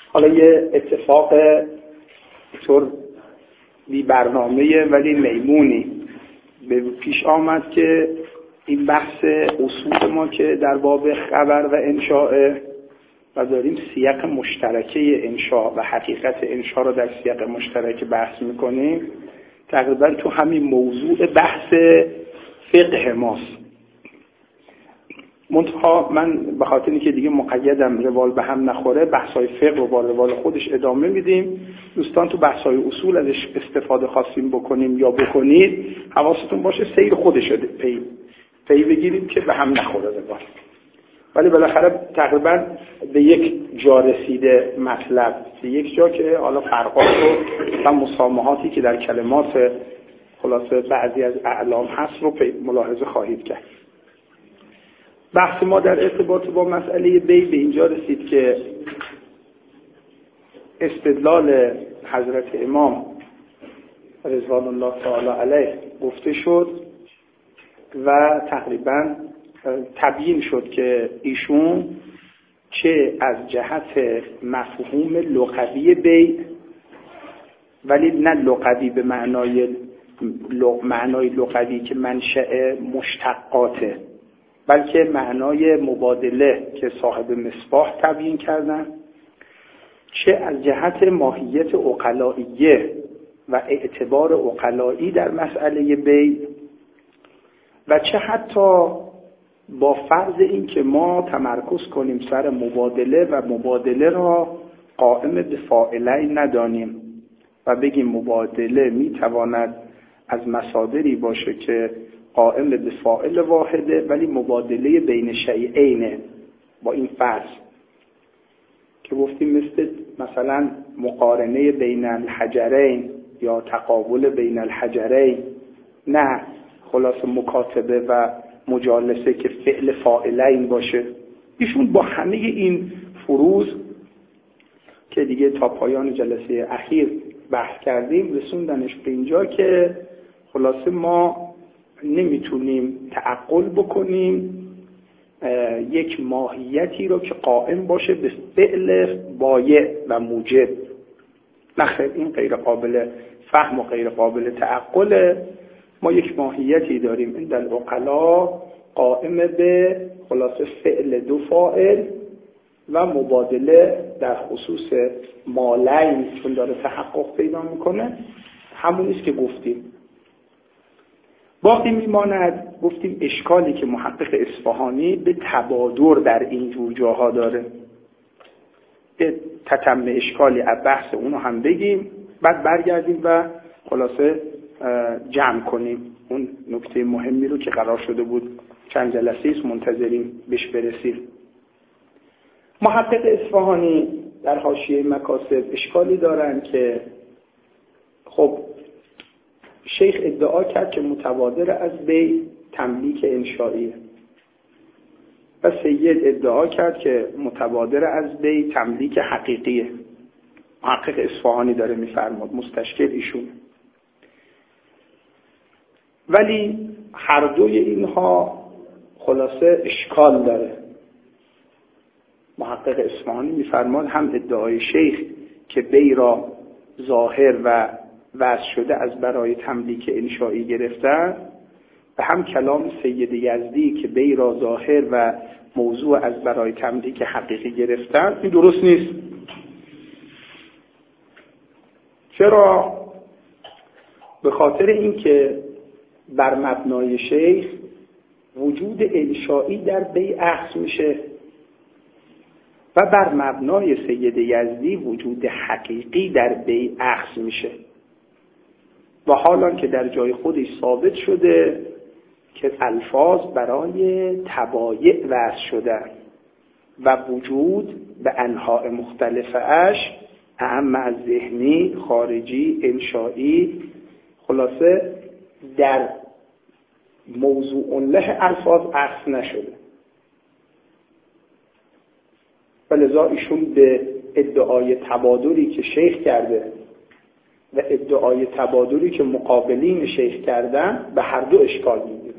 حالا یه اتفاق طور بی برنامه ولی میمونی به پیش آمد که این بحث اصول ما که در باب خبر و انشاء و داریم سیاق مشترکه انشاء و حقیقت انشاء رو در سیاق مشترک بحث میکنیم، تقریبا تو همین موضوع بحث فقه ماست. منتها من به خاطر اینکه دیگه مقیدم روال به هم نخوره، بحث‌های فقه رو با روال خودش ادامه میدیم. دوستان تو بحث‌های اصول ازش استفاده خواستیم بکنیم یا بکنید، حواستون باشه سیر خودش رو پی بگیریم که به هم نخوره روال. ولی بالاخره تقریبا به یک جا رسیده مطلب، به یک جا که حالا فرقات و مسامحاتی که در کلمات خلاصه بعضی از اعلام هست رو ملاحظه خواهید کرد. بحث ما در ارتباط با مسئله بی به اینجا رسید که استدلال حضرت امام رضوان الله تعالی علیه گفته شد و تقریبا تبیین شد که ایشون چه از جهت مفهوم لغوی بی، ولی نه لغوی به معنای لغوی که منشأ مشتقاته، بلکه معنای مبادله که صاحب مصباح تبیین کردن، چه از جهت ماهیت عقلائیه و اعتبار عقلایی در مسئله بی، و چه حتی با فرض این که ما تمرکز کنیم سر مبادله و مبادله را قائم به فاعلین ندانیم و بگیم مبادله میتواند از مصادری باشه که قائم به فاعل واحده ولی مبادله بین شیئینه، با این فرض که گفتیم مثلا مقارنه بین الحجرین یا تقابل بین الحجرین، نه خلاص مکاتبه و مجالسه که فعل فاعلین باشه. ایشون با همه این فروض که دیگه تا پایان جلسه اخیر بحث کردیم رسوندنش به اینجا که خلاصه ما نمیتونیم تعقل بکنیم یک ماهیتی رو که قائم باشه به فعل بایع و موجب. نخیر، این غیر قابل فهم و غیر قابل تعقله. ما یک ماهیتی داریم عند العقلا قائم به خلاصه فعل دو فاعل و مبادله در خصوص مالین چون داره تحقق پیدا میکنه، همونیست که گفتیم. باقی میماند گفتیم اشکالی که محقق اصفهانی به تبادر در این جور جاها داره، به تتم اشکالی از بحث اونو هم بگیم، بعد برگردیم و خلاصه جمع کنیم اون نکته مهمی رو که قرار شده بود چند جلسه ایست منتظریم بهش برسیم. محقق اصفهانی در حاشیه مکاسب اشکالی دارن که خب شیخ ادعا کرد که متبادر از بی تملیک انشائیه و سید ادعا کرد که متبادر از بی تملیک حقیقیه. محقق اصفهانی داره میفرماد، مستشکل ایشون. ولی هر دوی اینها خلاصه اشکال داره. محقق اصفهانی میفرماد هم ادعای شیخ که بی را ظاهر و وضع شده از برای تملیک انشایی گرفتن و هم کلام سید یزدی که بی را ظاهر و موضوع از برای تملیک حقیقی گرفتن، این درست نیست. چرا؟ به خاطر اینکه بر مبنای شیخ وجود انشایی در بی اخذ میشه و بر مبنای سید یزدی وجود حقیقی در بی اخذ میشه، و حالا که در جای خودش ثابت شده که الفاظ برای تبایع وضع شده و وجود به انواع مختلفه اش اعم از ذهنی، خارجی، انشایی، خلاصه در موضوع له الفاظ اخذ نشده. ولذا ایشون به ادعای تبادری که شیخ کرده و ادعای تبادری که مقابلین شیخ کردن به هر دو اشکال میگیره.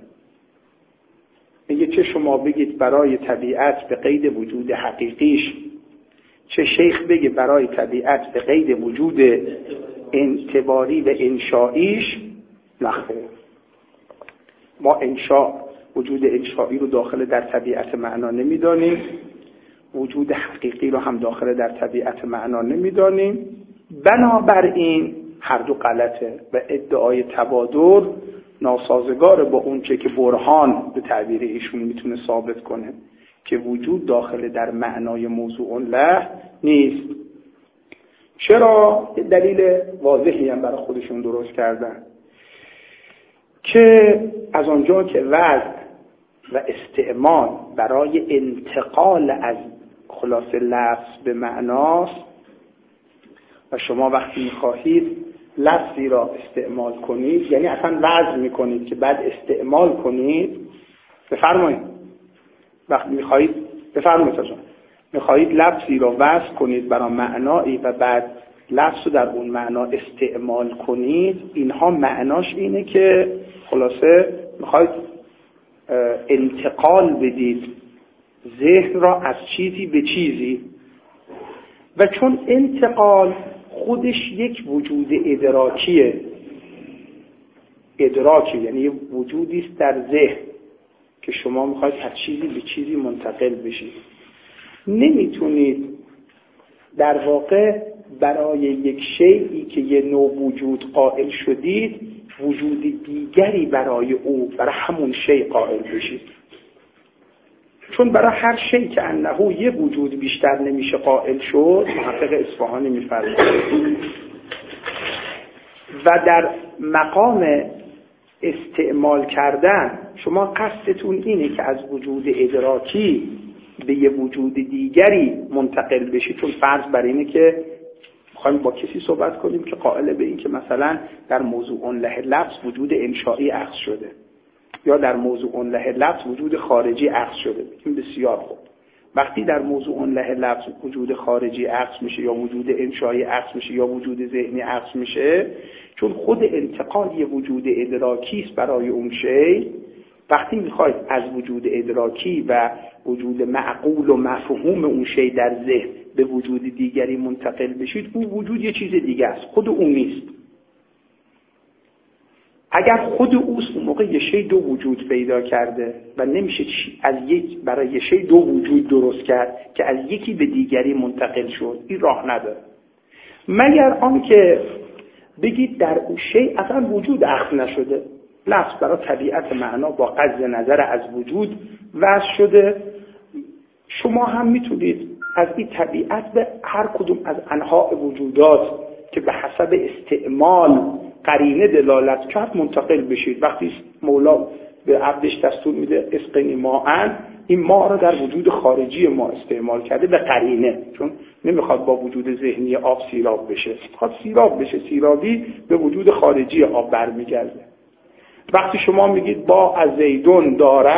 میگه چه شما بگید برای طبیعت به قید وجود حقیقیش چه شیخ بگه برای طبیعت به قید وجود اعتباری و انشائیش نخیر. ما وجود انشایی رو داخل در طبیعت معنا نمیدانیم، وجود حقیقی رو هم داخل در طبیعت معنا نمیدانیم. بنابراین هر دو غلطه و ادعای تبادر ناسازگار با اون چه که برهان به تعبیر ایشون میتونه ثابت کنه که وجود داخل در معنای موضوع له نیست. چرا؟ دلیل واضحی هم برای خودشون درست کردن که از آنجا که وضع و استعمال برای انتقال از خلاصه لفظ به معناست و شما وقتی می‌خواهید لفظی را استعمال کنید، یعنی اصلا وضع می‌کنید که بعد استعمال کنید، بفرمایید وقتی می‌خواهید می‌خواهید لفظی را وضع کنید برای معنایی و بعد لفظ رو در اون معنا استعمال کنید، اینها معناش اینه که خلاصه می‌خواهید انتقال بدید ذهن را از چیزی به چیزی، و چون انتقال خودش یک وجود ادراکی، یعنی وجودی است در ذهن که شما میخواید از چیزی به چیزی منتقل بشید، نمیتونید در واقع برای یک شیئی که یه نوع وجود قائل شدید وجود دیگری برای او، برای همون شیء قائل بشید. چون برای هر شیء که انه یه وجود بیشتر نمیشه قائل شد، محقق اصفهانی می‌فرماید و در مقام استعمال کردن شما قصدتون اینه که از وجود ادراکی به یه وجود دیگری منتقل بشید. چون فرض بر اینه که می‌خوایم با کسی صحبت کنیم که قائل به این که مثلا در موضوع له لفظ وجود انشایی اخذ شده یا در موضوع له لفظ وجود خارجی اخذ شده. این بسیار خوب. وقتی در موضوع له لفظ وجود خارجی اخذ میشه یا وجود انشایی اخذ میشه یا وجود ذهنی اخذ میشه، چون خود انتقال یه وجود ادراکی است برای اون شی، وقتی میخواید از وجود ادراکی و وجود معقول و مفهوم اون شی در ذهن به وجود دیگری منتقل بشید، اون وجود یه چیز دیگه است، خود اون نیست. اگر خود اوست اون موقع یه شی دو وجود پیدا کرده و نمیشه از برای یه شی دو وجود درست کرد که از یکی به دیگری منتقل شد. این راه نداره مگر آنکه بگید در اون شی اصلا وجود اخذ نشده، لفظ برای طبیعت معنا با قصد نظر از وجود وضع شده. شما هم میتونید از این طبیعت به هر کدوم از انواع وجودات که به حسب استعمال قرینه دلالت کرد منتقل بشید. وقتی مولا به عبدش دستور میده اسقنی ماءن، این ماء را در وجود خارجی ما استعمال کرده به قرینه، چون نمیخواد با وجود ذهنی آب سیراب بشه، میخواد سیراب بشه، سیرابی به وجود خارجی آب برمیگرده. وقتی شما میگید با از زیدون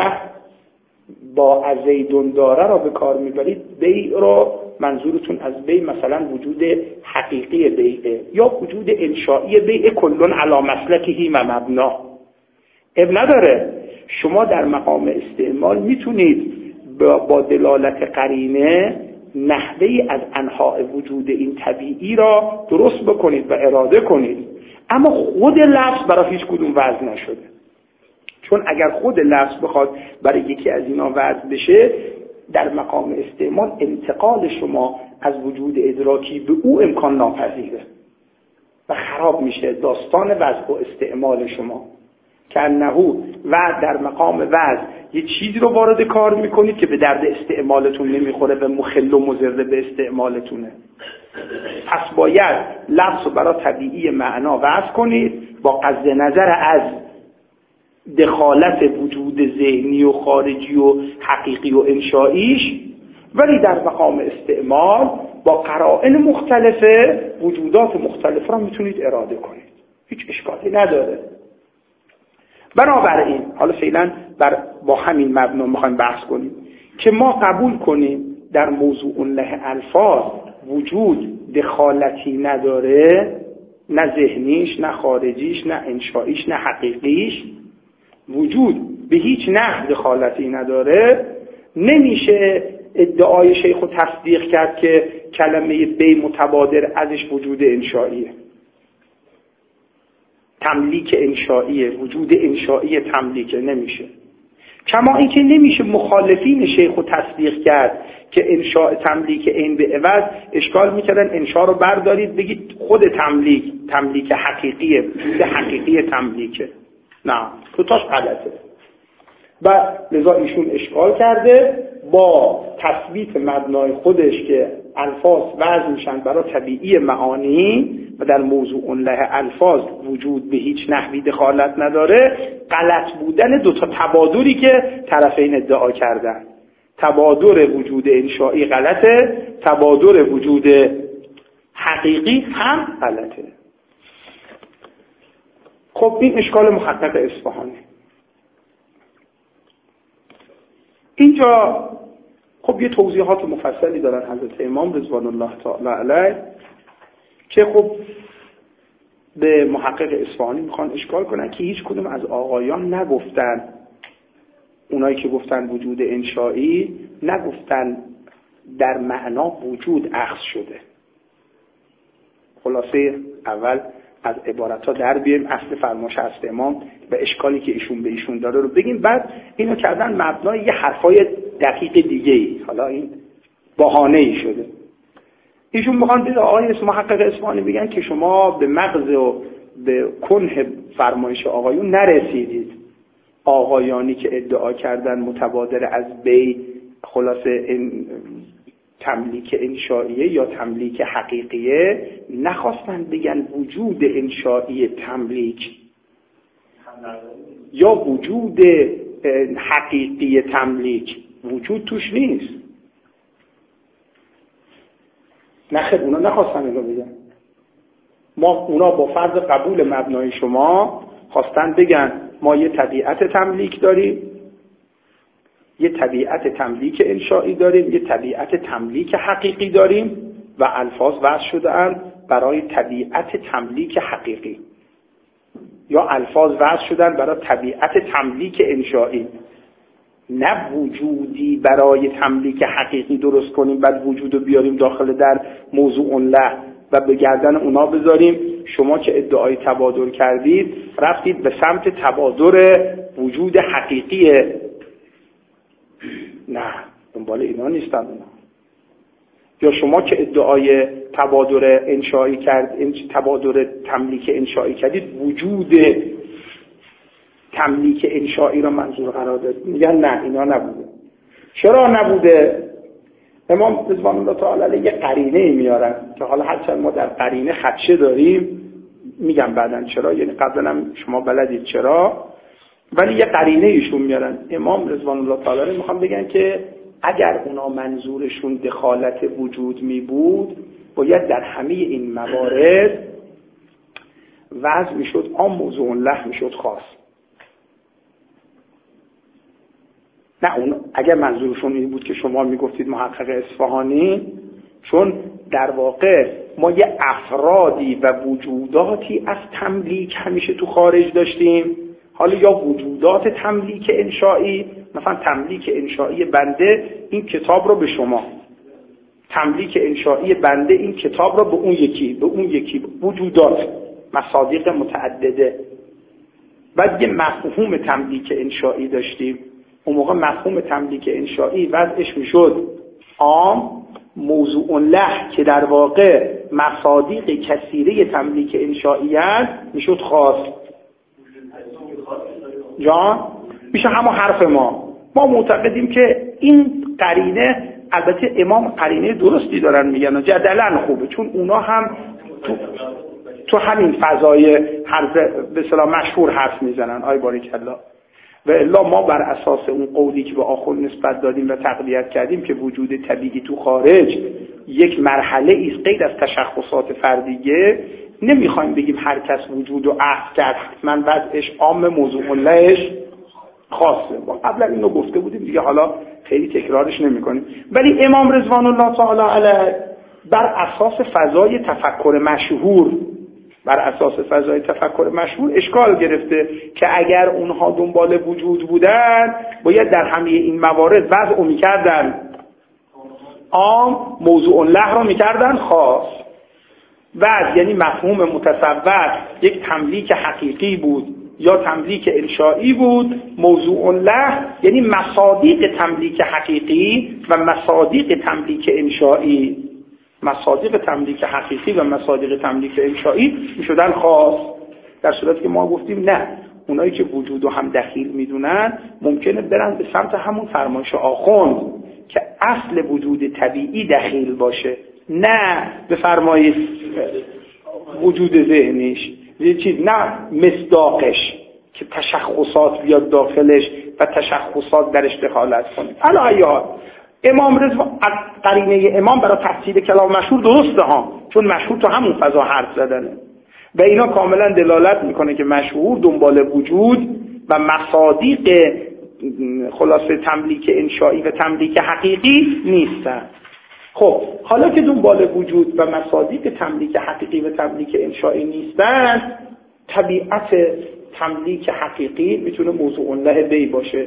داره را به کار میبرید، بیع را منظورتون از بیع مثلا وجود حقیقی بیعه یا وجود انشایی بیع کلون علی مسلکهی و مبنا، اب نداره. شما در مقام استعمال میتونید با دلالت قرینه نحوهی از انواع وجود این طبیعی را درست بکنید و اراده کنید، اما خود لفظ برای هیچ کدوم وضع نشده. چون اگر خود لفظ بخواد برای یکی از اینا وضع بشه، در مقام استعمال انتقال شما از وجود ادراکی به او امکان ناپذیره و خراب میشه داستان وضع و استعمال شما. که انهو و در مقام وضع یه چیزی رو وارد کار میکنید که به درد استعمالتون نمیخوره و مخل و مضر به استعمالتونه. پس باید لفظ رو برای طبیعی معنا وضع کنید با قصد نظر از دخالت وجود ذهنی و خارجی و حقیقی و انشائیش، ولی در مقام استعمال با قرائن مختلفه وجودات مختلف را میتونید اراده کنید، هیچ اشکالی نداره. بنابراین حالا فعلا با همین مبنا میخوایم بحث کنیم که ما قبول کنیم در موضوع له الفاظ وجود دخالتی نداره، نه ذهنیش، نه خارجیش، نه انشائیش، نه حقیقیش، وجود به هیچ نحو دخالتی نداره. نمیشه ادعای شیخ رو تصدیق کرد که کلمه بی متبادر ازش وجود انشائیه، تملیک انشائیه، وجود انشائی تملیک نمیشه. کما اینکه نمیشه مخالفین شیخ رو تصدیق کرد که انشاء تملیک عین به عوض. اشکال میکردن انشاء رو بردارید بگید خود تملیک حقیقیه، وجود حقیقی تملیکه. نه، دوتاش غلطه. و لذا ایشون اشکال کرده با تثبیت مبنای خودش که الفاظ وضع میشن برای طبیعی معانی و در موضوع له الفاظ وجود به هیچ نحوی دخالت نداره. غلط بودن دوتا تبادری که طرفین ادعا کردن، تبادر وجود انشائی غلطه، تبادر وجود حقیقی هم غلطه. خب این اشکال محقق اصفهانی. اینجا خب یه توضیحات مفصلی دارن حضرت امام رضوان الله تعالی علیه که خب به محقق اصفهانی میخوان اشکال کنن که هیچ کدوم از آقایان نگفتن، اونایی که گفتن وجود انشائی نگفتن در معنا وجود اخذ شده. خلاصه اول از عبارتها در بیاریم اصل فرمایش هست امام و اشکالی که ایشون به ایشون داره رو بگیم، بعد اینو کردن مبنای یه حرفای دقیق دیگه‌ای. حالا این بهانه‌ای شده. ایشون میخوان به آقای محقق اصفهانی بگن که شما به مغز و به کنه فرمایش آقایون نرسیدید. آقایانی که ادعا کردن متبادر از بی خلاصه این تملیک انشائیه یا تملیک حقیقیه نخواستن بگن وجود انشائی تملیک یا وجود حقیقی تملیک، وجود توش نیست. نخیر، اونا نخواستن اینو بگن. اونا با فرض قبول مبنای شما خواستن بگن ما یه طبیعت تملیک داریم، یه طبیعت تملیک انشائی داریم، یه طبیعت تملیک حقیقی داریم و الفاظ وضع شده‌اند برای طبیعت تملیک حقیقی یا الفاظ وضع شدن برای طبیعت تملیک انشائی. نه وجودی برای تملیک حقیقی درست کنیم بعد وجودو بیاریم داخل در موضوع له و به گردن اونا بذاریم. شما که ادعای تبادر کردید رفتید به سمت تبادر وجود حقیقیه. نه، دنبال اینا نیستن اونا. یا شما که ادعای تبادر انشائی کرد، تبادر تملیک انشائی کردید، وجود تملیک انشائی را منظور قرار دادید. میگن نه، اینا نبوده. چرا نبوده؟ امام رضوان الله تعالی علیه یه قرینه میارن که حالا هرچند ما در قرینه خدشه داریم، میگم بعدن چرا، یعنی قبلا هم شما بلدید چرا، ولی یه قرینه ایشون میارن. امام رضوان الله تعالی علیه میخوام بگن که اگر اونا منظورشون دخالت وجود می بود باید در همه این موارد وضع میشد عام، موضوع له میشد خاص. نه، اون اگر منظورشون این بود که شما میگفتید محقق اصفهانی، چون در واقع ما یه افرادی و وجوداتی از تملیک همیشه تو خارج داشتیم، حالا یا وجودات تملیک انشائی، مثلا تملیک انشائی بنده این کتاب رو به شما، تملیک انشائی بنده این کتاب رو به اون یکی وجودات مصادیق متعدده. بعد یه مفهوم تملیک انشائی داشتیم. اون موقع مفهوم تملیک انشائی وضعش میشد عام، موضوع له که در واقع مصادیق کثیره تملیک انشائی است میشد خاص. جان میشه همون حرف ما معتقدیم که این قرینه، البته امام قرینه درستی دارن میگن و جدلن خوبه، چون اونا هم تو همین فضای به اصطلاح مشهور حرف میزنن. آی باریکالله. و الا ما بر اساس اون قولی که به آخر نسبت دادیم و تقویت کردیم که وجود طبیعی تو خارج یک مرحله ایست غیر از تشخصات فردیه، نمیخوایم بگیم هر کس وجود و اخذ کرد حتما وضعش عام، موضوع لهش خاصه. ما قبلا اینو گفته بودیم دیگه، حالا خیلی تکرارش نمی‌کنیم. ولی امام رضوان الله تعالی علیه بر اساس فضای تفکر مشهور اشکال گرفته که اگر اونها دنبال وجود بودن باید در همه این موارد وضع می‌کردن عام موضوع له رو میکردن خاص. بعد یعنی مفهوم متصور یک تملیک حقیقی بود یا تملیک انشائی بود. موضوع له یعنی مصادیق تملیک حقیقی و مصادیق تملیک انشائی. مصادیق تملیک حقیقی و مصادیق تملیک انشائی میشدن خاص. در صورتی که ما گفتیم نه، اونایی که وجود رو هم دخیل میدونن ممکنه برن به سمت همون فرمایش آخوند که اصل وجود طبیعی دخیل باشه، نه به فرمایش وجود ذهنیش، یه چیز نه مصداقش که تشخصات بیاد داخلش و تشخصات درش دخالت کنه. علاوه امام رضا از قرینه امام برای تفسیر کلام مشهور درسته ها، چون مشهور تو همون فضا حرف زدنه و اینا کاملا دلالت میکنه که مشهور دنبال وجود و مصادیق خلاصه تملیک انشائی و تملیک حقیقی نیستن. خب حالا که دنبال وجود و مصادیق تملیک حقیقی و تملیک انشائی نیستن، طبیعت تملیک حقیقی میتونه موضوع له بی باشه،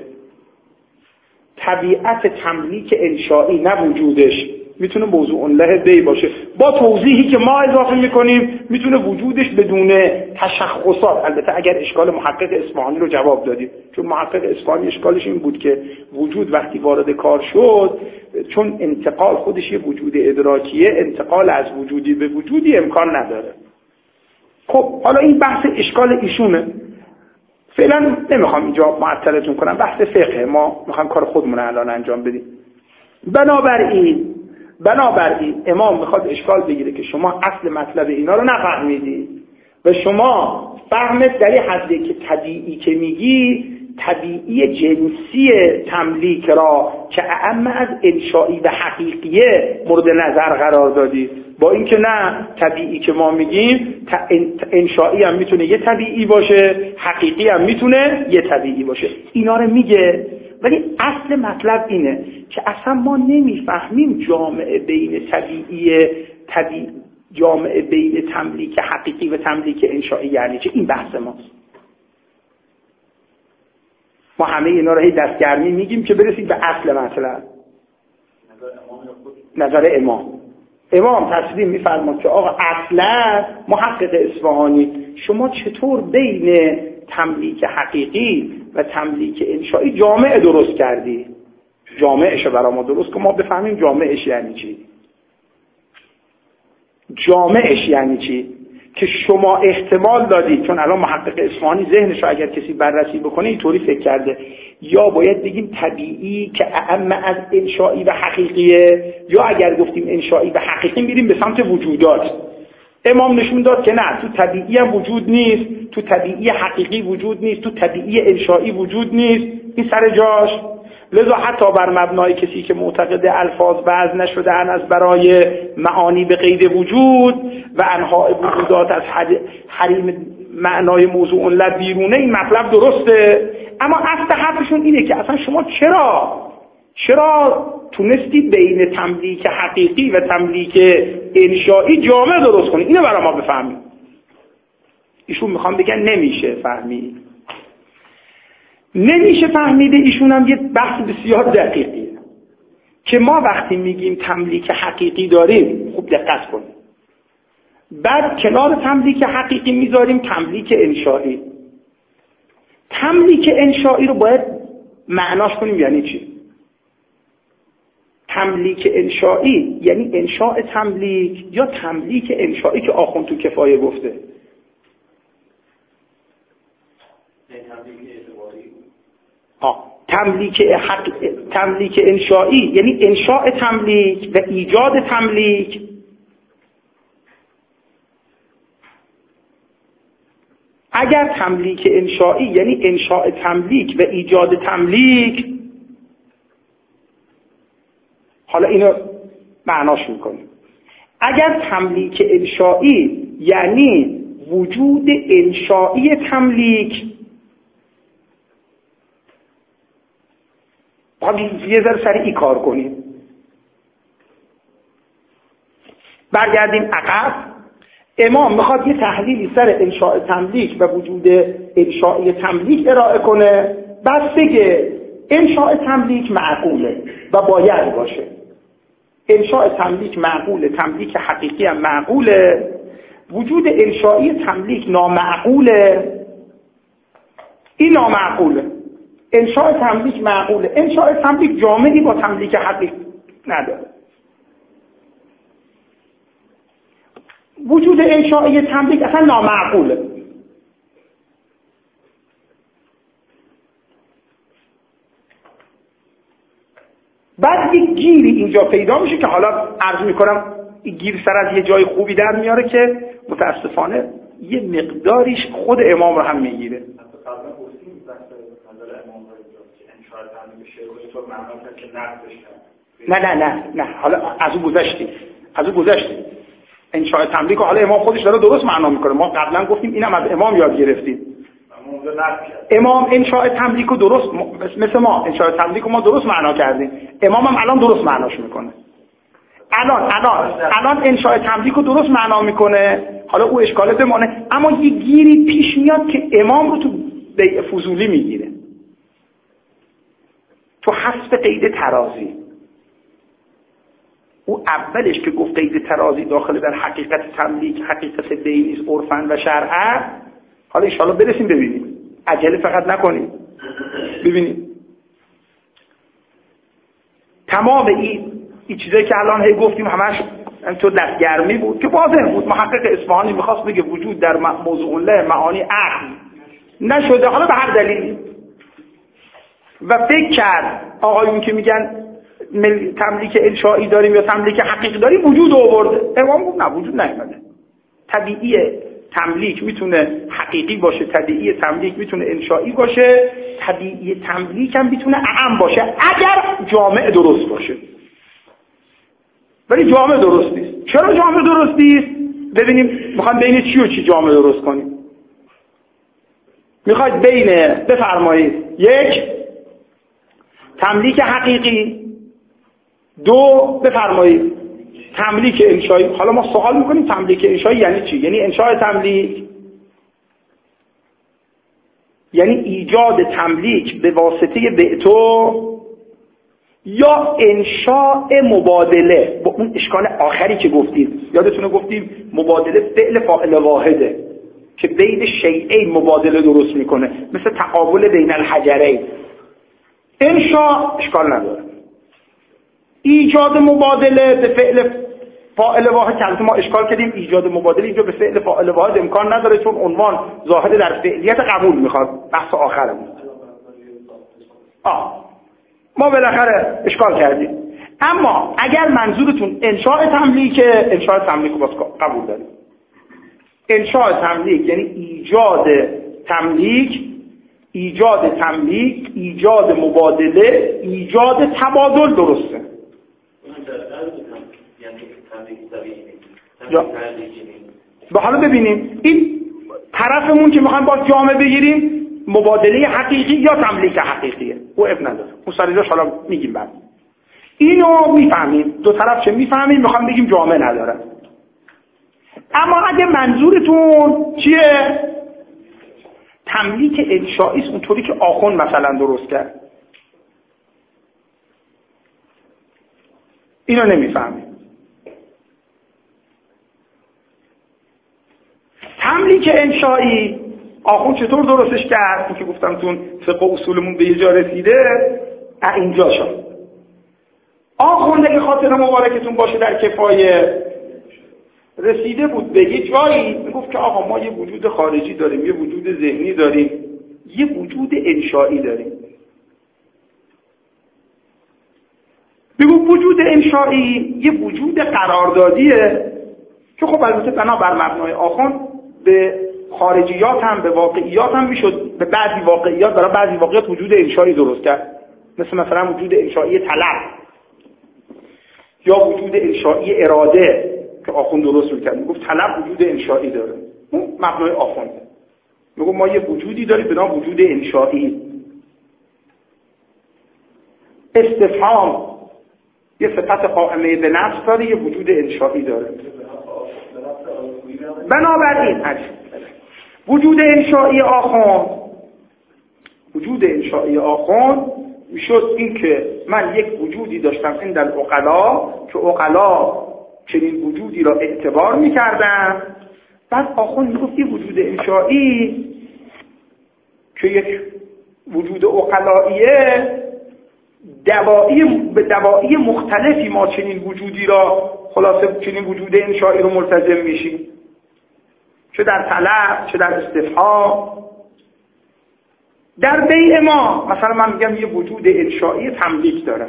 طبیعت تملیک انشائی نه وجودش میتونه موضوع له بی باشه. با توضیحی که ما اضافه میکنیم میتونه وجودش بدون تشخصات، البته اگر اشکال محقق اصفهانی رو جواب دادیم، چون محقق اصفهانی اشکالش این بود که وجود وقتی وارد کار شد، چون انتقال خودش یه وجود ادراکیه، انتقال از وجودی به وجودی امکان نداره. خب حالا این بحث اشکال ایشونه، فعلا نمیخوام اینجا معطلتون کنم، بحث فقه، ما میخوام کار خودمون الان انجام بدیم. بنابراین امام میخواد اشکال بگیره که شما اصل مطلب اینا رو نفهمیدید و شما فهمت در این حده که طبیعی که میگی طبیعی جنسی تملیک را که اعم از انشائی و حقیقیه مورد نظر قرار دادی، با اینکه نه، طبیعی که ما میگیم انشائی هم میتونه یه طبیعی باشه، حقیقی هم میتونه یه طبیعی باشه. اینا رو میگه، ولی اصل مطلب اینه که اصلا ما نمیفهمیم جامعه بین تملیک حقیقی و تملیک انشائی یعنی چه. این بحث ماست. ما همه اینا رو هی دستگرمی میگیم که برسید به اصل مطلب. نظر امام تسلیم میفرماد که آقا اصلا محقق اصفهانی شما چطور بین تملیک حقیقی و تملیک انشائی جامعه درست کردی؟ جامعهشو برای ما درست که ما بفهمیم جامعهش یعنی چی. جامعهش یعنی چی که شما احتمال دادید، چون الان محقق اصفهانی ذهنش رو اگر کسی بررسی بکنه اینطوری فکر کرده، یا باید بگیم طبیعی که اعم از انشائی و حقیقیه، یا اگر گفتیم انشائی و حقیقی میریم به سمت وجودات. امام نشون داد که نه، تو طبیعی هم وجود نیست، تو طبیعی حقیقی وجود نیست، تو طبیعی انشائی وجود نیست. این سر جاش. لذا حتی بر مبنای کسی که معتقد الفاظ وضع نشده از برای معانی به قید وجود و انواع وجودات از حریم معنای موضوع له بیرونه، این مطلب درسته، اما اصل حرفشون اینه که اصلا شما چرا تونستید بین تملیک حقیقی و تملیک انشائی جامعه درست کنید؟ اینو برای ما بفهمید. ایشون میخوام بگن نمیشه فهمید. ایشون هم یه بحث بسیار دقیقیه که ما وقتی میگیم تملیک حقیقی داریم، خوب دقت کنید، بعد کنار تملیک حقیقی میذاریم تملیک انشائی. تملیک انشائی رو باید معناش کنیم یعنی چی. تملیک انشائی یعنی انشاء تملیک یا تملیک انشائی که آخوند تو کفایه گفته. تملیک انشائی یعنی انشاء تملیک و ایجاد تملیک. اگر تملیک انشائی یعنی انشاء تملیک و ایجاد تملیک، حالا اینو معناش میکنیم. اگر تملیک انشائی یعنی وجود انشائی تملیک، باید یه ذره سریع کار کنیم. برگردیم عقب. امام میخواد یه تحلیلی سر انشاء تملیک و وجود انشائی تملیک ارائه کنه، بعد بگه انشاء تملیک معقوله و باید باشه. انشاء تملیک معقوله، تملیک حقیقی هم معقوله، وجود انشایی تملیک نامعقوله. این نامعقوله. انشاء تملیک معقوله، انشاء تملیک جامعی با تملیک حقیقی نداره. وجود انشایی تملیک اصلا نامعقوله. بعد یک گیری اینجا پیدا میشه که حالا عرض میکنم این گیر سر از یه جای خوبی در میاره که متاسفانه یه مقداریش خود امام رو هم میگیره. نه حالا از او گذشتیم انشاء تملیک حالا امام خودش داره درست معنا میکنه. ما قبلا گفتیم اینم از امام یاد گرفتیم. امام انشاء تملیک رو درست مثل ما انشاء تملیک رو ما درست معنا کردیم، امام هم الان درست معناش میکنه. الان انشاء تملیک رو درست معنا میکنه. حالا او اشکاله بمانه، اما یه گیری پیش میاد که امام رو تو بیع فضولی میگیره، تو حذف قید ترازی. او اولش که گفت قید ترازی داخل در حقیقت تملیک، حقیقت بیع نیست، عرفاً و شرعاً. حالا ان شاءالله برسیم ببینیم، عجله فقط نکنیم ببینیم. تمام این چیزایی که الان هی گفتیم همش تو دستگرمی بود که واضح بود. محقق اصفهانی میخواست بگه وجود در موضوع الله معانی عقل نشده، حالا به هر دلیلی، و فکر کرد آقایون که میگن تملیک انشایی داریم یا تملیک حقیقی داریم وجود آورده. امام گفت نه، وجود نیامده. طبیعی تملیک میتونه حقیقی باشه، طبیعی تملیک میتونه انشایی باشه، طبیعی تملیک هم میتونه اعم باشه اگر جامع درست باشه. ولی جامع درست نیست. چرا جامع درست نیست؟ ببینیم میخوام بین چی و چی جامع درست کنیم. میخواید بفرمایید یک تملیک حقیقی، دو بفرمایید تملیک انشایی. حالا ما سوال میکنیم تملیک انشایی یعنی چی؟ یعنی انشاء تملیک یعنی ایجاد تملیک به واسطه بعتو یا انشاء مبادله. با اون اشکال آخری که گفتیم، یادتونه گفتیم مبادله فعل فاعل واحده که بین شیئین مبادله درست میکنه، مثل تقابل بین الحجرین. انشاء اشکال نداره. ایجاد مبادله به فعل فاعل واحد که ما اشکال کردیم، ایجاد مبادله اینجا به فعل فاعل واحد امکان نداره چون عنوان ظاهر در فعلیت قبول میخواد. بحث آخرمون. ما بالاخره اشکال کردیم. اما اگر منظورتون انشاء تملیک، انشاء تملیک رو باز قبول داریم. انشاء تملیک یعنی ایجاد تملیک، ایجاد مبادله، ایجاد تبادل درسته. با حالا ببینیم این طرفمون که میخوایم با جامعه بگیریم مبادله حقیقی یا تملیک حقیقیه، او اب نداره. اون سریعش حالا میگیم بعد. اینو میفهمیم، دو طرف چه میفهمیم، میخوام بگیم جامعه نداره. اما اگه منظورتون چیه؟ تملیک انشایی است، اونطوری که آخوند مثلا درست کرد، اینو نمیفهمیم. تملیک انشایی آخوند چطور درستش کرد؟ این که گفتم تون فقه اصولمون به یه جا رسیده، اینجا شد. آخوند اگه خاطر مبارکتون باشه در کفایه رسیده بود به یه جایی، میگفت که آقا ما یه وجود خارجی داریم، یه وجود ذهنی داریم، یه وجود انشایی داریم. میگفت وجود انشایی یه وجود قراردادیه که خب البته بنا بر مبنای آخوند به خارجیات هم به واقعیات هم میشد، به بعضی واقعیات برای بعضی واقعیات وجود انشایی درست کرد، مثلا وجود انشایی طلب یا وجود انشایی اراده که آخوند درست میکرد. میگفت طلب وجود انشایی داره، اون مبنای آخوند. میگفت ما یه وجودی داریم به نام وجود انشایی. استفهام یه صفت قائمه به نفس داره، یه وجود انشایی داره. بنابراین وجود انشایی آخوند میشد این که من یک وجودی داشتم عند العقلا که عقلا چنین وجودی را اعتبار میکردن. بعد آخوند میگفت این وجود انشایی که یک وجود عقلاییه به دوایی مختلفی ما چنین وجودی را خلاصه چنین وجود انشایی رو ملتزم میشیم، چه در طلب چه در استفهام. در بیع ما مثلا من میگم یه وجود انشایی تملیک دارم،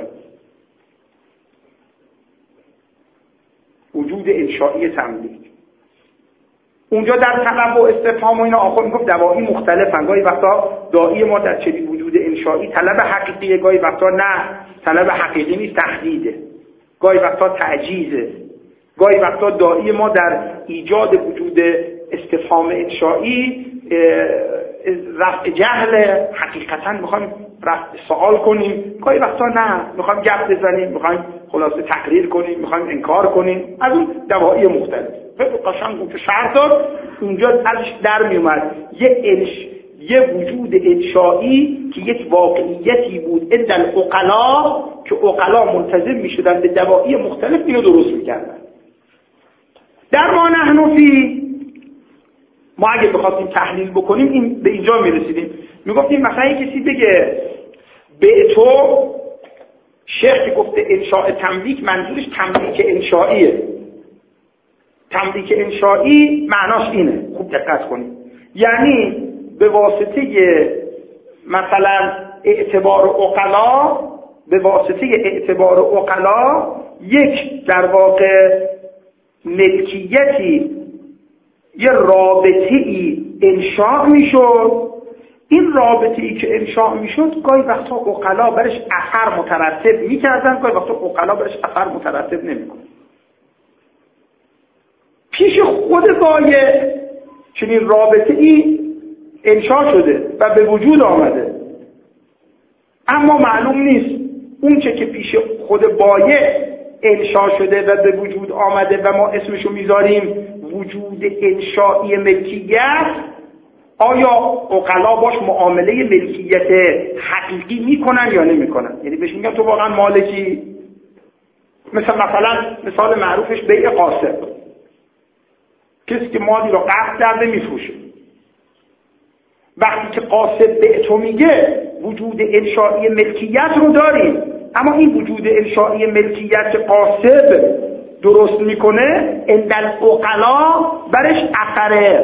وجود انشایی تملیک. اونجا در طلب و استفهام و اینا آخر میگفت دوایی مختلفن. گاهی وقتا داعی ما در چنین وجود انشایی طلب حقیقیه، گاهی وقتا نه طلب حقیقی نیست، تحدیده، گاهی وقتا تعجیزه، گاهی وقتا داعی ما در ایجاد وجود استفهام انشایی رفع جهل، حقیقتا میخوایم رفع سوال کنیم، گاهی وقتا نه میخوایم گپ بزنیم، میخوایم خلاصه تقریر کنیم، میخوایم انکار کنیم. از اون دواعی مختلف قشنگ اون که شرط داد اونجا ازش در میومد یه وجود انشایی که یک واقعیتی بود عند العقلا که عقلا ملتزم میشدن به دواعی مختلف اینو درست میکردن. در ما نحن فی ما اگه بخواستیم تحلیل بکنیم این به اینجا میرسیدیم، میگفتیم مثلا کسی بگه به تو شیخ که گفته انشاء تملیک منظورش تملیک انشائیه. تملیک انشائی معناش اینه، خوب دقت کنید، یعنی به واسطه مثلا اعتبار عقلا، به واسطه اعتبار عقلا یک در واقع ملکیتی یه رابطه‌ای انشاء میشد. این رابطه‌ای که انشاء میشد گاهی وقتا عقلا برش اثر مترتب میکردن، گاهی وقتا عقلا برش اثر مترتب نمیکنن. پیش خود بایع چنین رابطه‌ای انشاء شده و به وجود آمده، اما معلوم نیست اون چه که پیش خود بایع انشاء شده و به وجود آمده و ما اسمشو میذاریم وجود انشائی ملکیت، آیا عقلا باش معامله ملکیت حقیقی میکنن یا نمیکنن؟ یعنی بهش میگم تو واقعا مالکی. مثلا مثال معروفش بیع قاصب، کسی که مالی رو قبض کرده میفروشه. وقتی که قاصب به تو میگه وجود انشائی ملکیت رو داریم، اما این وجود انشائی ملکیت که قاصب درست میکنه عند العقلا برش اثر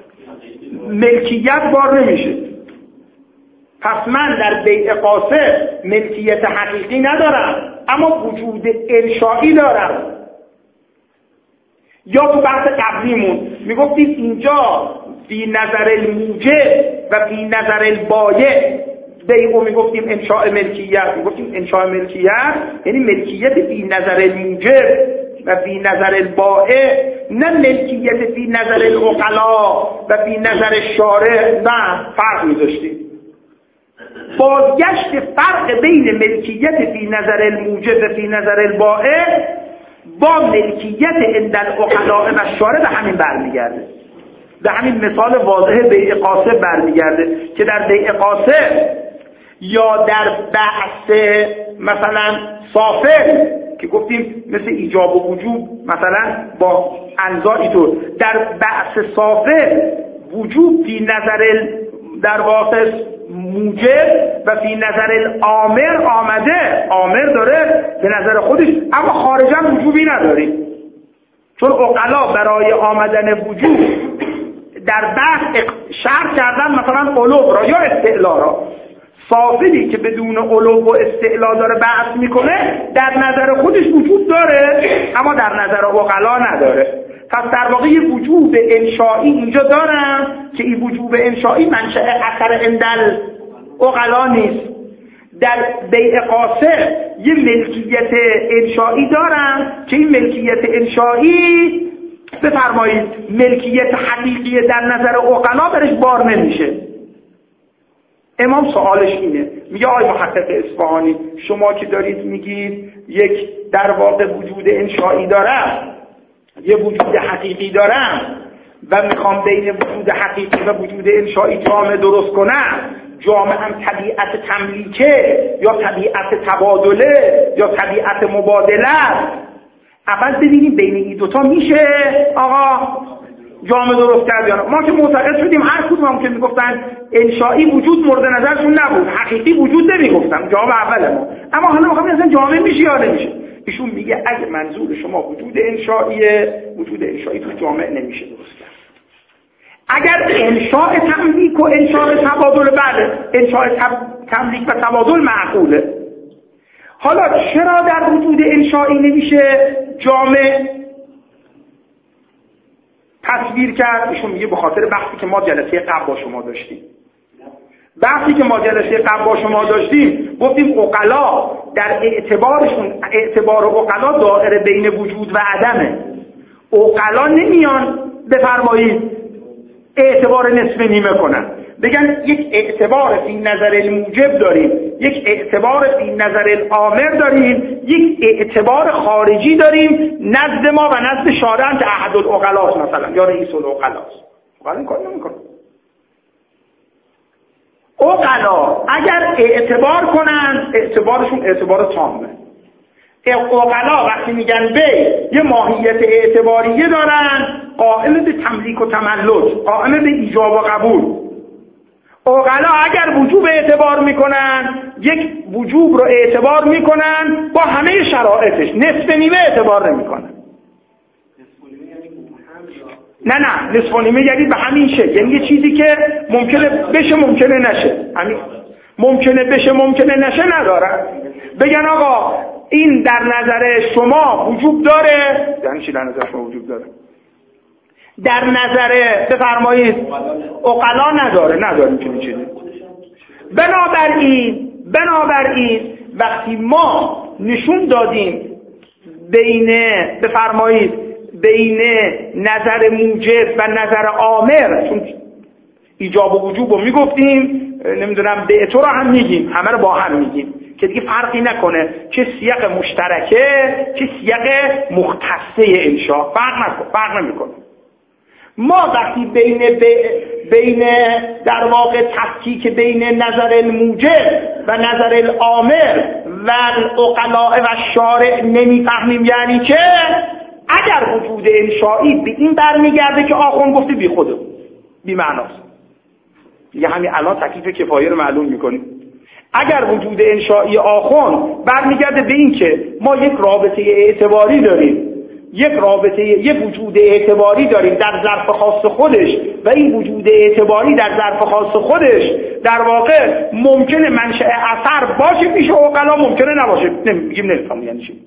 ملکیت بار نمیشه. پس من در بیع قاصب ملکیت حقیقی ندارم اما وجود انشائی دارم. یا تو بحث قبلیمون میگفتیم اینجا فی نظر الموجب و فی نظر البایع، بیعو میگفتیم انشاء ملکیت، میگفتیم انشاء ملکیت یعنی ملکیت فی نظر الموجب و فی نظر البائع، نه ملکیت فی نظر العقلا و فی نظر الشارع. نه، فرق میذاشتیم. بازگشت فرق بین ملکیت فی نظر الموجب و فی نظر البائع با ملکیت عند العقلا و الشارع به همین برمیگرده، به همین مثال واضح بیع قاصب برمیگرده که در بیع قاصب یا در بحث مثلا صافر که گفتیم مثل ایجاب و وجوب مثلا با انواعی طور، در بحث صافر وجوب فی نظر در واقع موجب و فی نظر الامر آمده، امر داره به نظر خودش اما خارجا وجوبی نداره، چون عقلا برای آمدن وجوب در بحث شرط کردن مثلا علو را یا استعلا را. صافری که بدون علو و استعلا داره بحث میکنه در نظر خودش وجود داره اما در نظر عقلا نداره. پس در واقع یه وجوب انشائی اینجا دارم که این وجوب انشائی منشأ اثر عند عقلا نیست. در بیع قاصب یه ملکیت انشائی دارم که این ملکیت انشائی بفرمایید ملکیت حقیقی در نظر عقلا برش بار نمیشه. امام سوالش اینه، میگه آی محقق اصفهانی شما که دارید میگید یک در واقع وجود انشائی دارم، یه وجود حقیقی دارم و میخوام بین وجود حقیقی و وجود انشائی جامعه درست کنم، جامعه هم طبیعت تملیکه یا طبیعت تبادله یا طبیعت مبادله است. اول ببینیم بین این دوتا میشه آقا جامعه درست کرد یا نه. ما که معتقد شدیم هر کدوم هم که میگفتن انشایی وجود مورد نظرشون نبود، حقیقی وجود نمیگفتن، جواب اول ما. اما حالا میخوام اصلا جامعه میشه یا نمیشه. ایشون میگه اگه منظور شما وجود انشاییه، وجود انشایی تو جامعه نمیشه درست کرد. اگر انشاء تملیک و انشاء تبادل، بعد انشاء تملیک و تبادل معقوله. حالا چرا در وجود انشایی نمیشه جامعه تصویر کرد؟ ایشون میگه به خاطر بحثی که ما جلسه قبل با شما داشتیم. بحثی که ما جلسه قبل با شما داشتیم گفتیم عقلا در اعتبارشون، اعتبار عقلا دائره بین وجود و عدمه. عقلا نمیان بفرمایید اعتبار نصف نیمه کنن، بگن یک اعتبار فی نظر الموجب داریم، یک اعتبار فی نظر الامر داریم، یک اعتبار خارجی داریم نزد ما و نزد شارع که احد العقلاست مثلا یا رئیس العقلاست. ولی این کار نمیکنه. عقلا اگر اعتبار کنن اعتبارشون اعتبار تامه. عقلا وقتی میگن یه ماهیت اعتباریه دارن قائم به تملیک و تملک، قائم به ایجاب و قبول. عقلا اگر وجوب اعتبار میکنن یک وجوب رو اعتبار میکنن با همه شرایطش، نصف نیمه اعتبار نمیکنن. نه نصف نیمه یعنی به همین شکل، یعنی یه چیزی که ممکنه بشه ممکنه نشه، همین ممکنه بشه ممکنه نشه ندارن. بگن آقا این در نظر شما وجود داره، یعنی چی در نظر شما وجود داره؟ در نظر بفرمایید عقلا نداره چنین چیزی. بنابراین وقتی ما نشون دادیم بین نظر موجب و نظر آمر، چون ایجاب و وجوب رو میگفتیم، نمیدونم به تو رو هم میگیم، همه رو با هم میگیم که دیگه فرقی نکنه چه سیاق مشترکه چه سیاق مختصه انشاء، فرق نمیکنه. ما وقتی بین در واقع تفکیک بین نظر الموجب و نظر الامر و العقلاء و شارع نمیفهمیم، یعنی که اگر وجود انشایی به این برمیگرده که آخوند گفته بی خوده بی معناست، دیگه همین الان تکلیف کفایه رو معلوم میکنیم. اگر وجود انشایی آخوند برمیگرده به این که ما یک رابطه اعتباری داریم، یک وجود اعتباری داریم در ظرف خاص خودش و این وجود اعتباری در ظرف خاص خودش در واقع ممکنه منشأ اثر باشه پیش عقلا، ممکنه نباشه، میگیم نمیفهمم یعنی چی.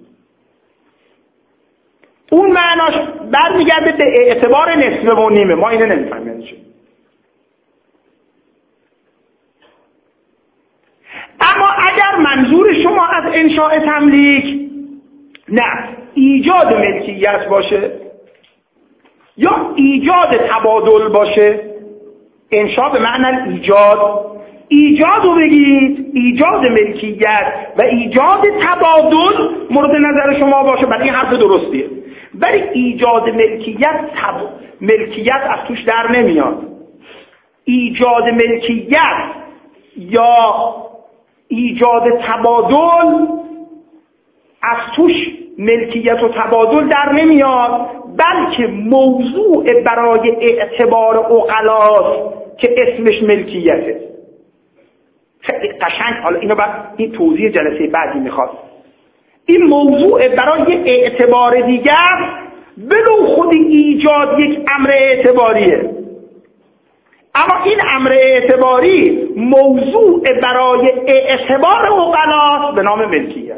اون معناش برمیگرده به اعتبار نصف و نیمه، ما اینو نمیفهمیم یعنی چی. اما اگر منظور شما از انشاء تملیک نه ایجاد ملکیت باشه یا ایجاد تبادل باشه، انشاء به معنی ایجاد رو بگید، ایجاد ملکیت و ایجاد تبادل مورد نظر شما باشه، برای این حرف درستیه. ولی ایجاد ملکیت از توش در نمیاد. ایجاد ملکیت یا ایجاد تبادل از توش ملکیت و تبادل در نمیاد، بلکه موضوع برای اعتبار عقلاست که اسمش ملکیته. خیلی قشنگ. حالا اینو بعد این توضیح جلسه بعدی میخواد. این موضوع برای اعتبار دیگر بلو خود ایجاد یک امر اعتباریه، اما این امر اعتباری موضوع برای اعتبار عقلاست به نام ملکیت.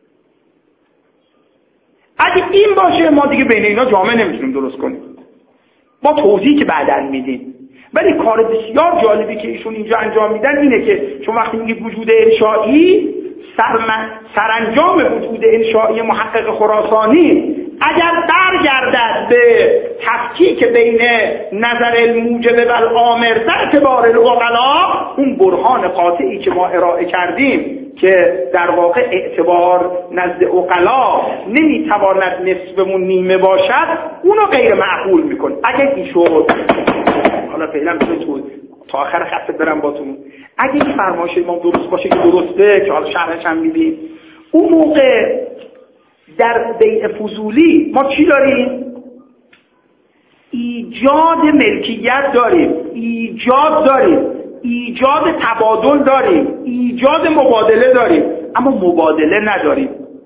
اگه این باشه ما دیگه بین اینا جامعه نمیتونیم درست کنیم، با توضیحی که بعداً میدیم. ولی کار بسیار جالبی که ایشون اینجا انجام میدن اینه که چون وقتی میگید وجود انشایی، سرانجام وجود انشایی محقق خراسانی اگر برگردد به تفکیک بین نظر الموجب و الامر در اعتبار العقلاء، اون برهان قاطعی که ما ارائه کردیم که در واقع اعتبار نزد عقلاء نمیتواند نصف و نیمه باشد، اونو غیر معقول میکنه. اگر این شد، حالا فعلا تا آخر خط برم باتون. اگه این فرمایش امام درست باشه که درسته که حالا شرحش هم میدیم، اون موقع در بیع فضولی ما چی داریم؟ ایجاد ملکیت داریم، ایجاد داریم، ایجاد تبادل داریم، ایجاد مبادله داریم، اما مبادله نداریم.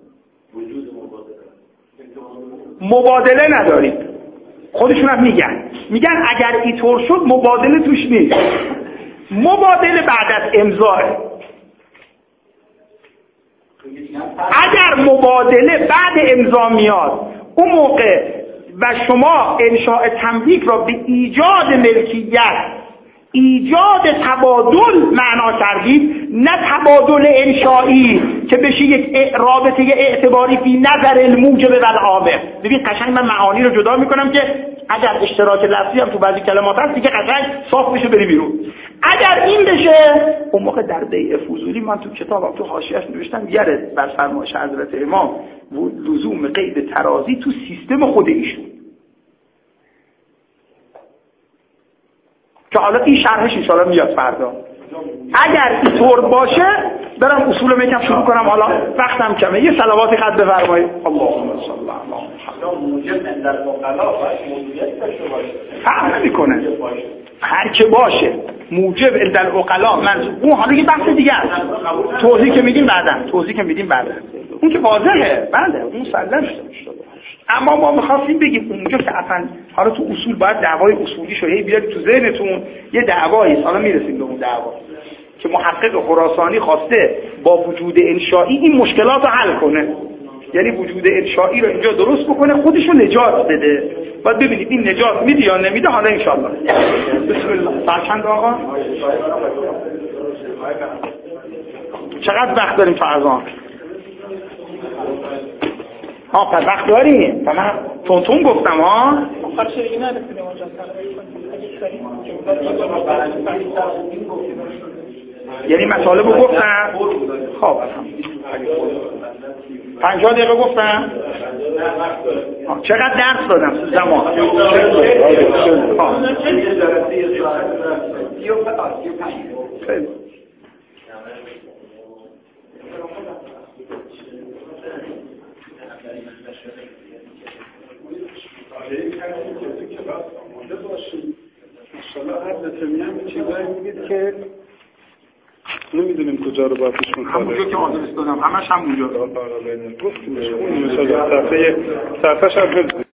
مبادله نداریم. خودشون هم میگن اگر اینطور شد مبادله توش نیست. مبادله بعد از امضا. اگر مبادله بعد امضا میاد اون موقع و شما انشاء تملیک را به ایجاد ملکیت، ایجاد تبادل معنا کردید، نه تبادل انشایی که بشه یک رابطه اعتباری فی نظر الموجب و العامل. ببین قشنگ من معانی رو جدا میکنم که اگر اشتراک لفظی هم تو بعضی کلمات هست دیگه قشنگ صاف بشه بری بیرون. اگر این بشه اون موقع در بیع فضولی، من تو کتابم تو حاشیه‌اش نوشتم یره بر فرمایش حضرت امام لزوم قید ترازی تو سیستم خود ایشون، که حالا این شرحش ان شاءالله میاد فردا. اگر اینطور باشه برم اصولم یکم شروع کنم، حالا وقتم کمه. یه صلواتی خط بفرمایید. اللهم صل علی محمد. موجب در عقلا باید موجودیت داشته باشه، فرق نمیکنه هر که باشه موجب در عقلا. من اون حالا یه بحث دیگه است، توضیح که میدیم بعدا، اون که واضحه، بله اون مسلمه. اما ما می‌خواستیم بگیم اونجا که اصلا حالا تو اصول باید دعوای اصولی شو هی بیارید تو ذهنتون، یه دعوایی حالا میرسیم به اون دعوا که محقق خراسانی خواسته با وجود انشایی این مشکلات رو حل کنه، یعنی وجود انشایی رو اینجا درست بکنه، خودش رو نجات بده. باید ببینید این نجات میده یا نمیده. حالا ان شاء الله بسم الله. سرچند آقا چقدر وقت داریم تا اذان؟ پس وقت داریم. من تون گفتم ها. یعنی مطالب رو گفتم. خب 50 دقیقه گفتم. چقدر درس دادم زمان؟ خیلی که نمیدونیم کجا رو باید پیش مطالعه همونجا که آدرس دادم همش همونجا گفتیم صفحه هم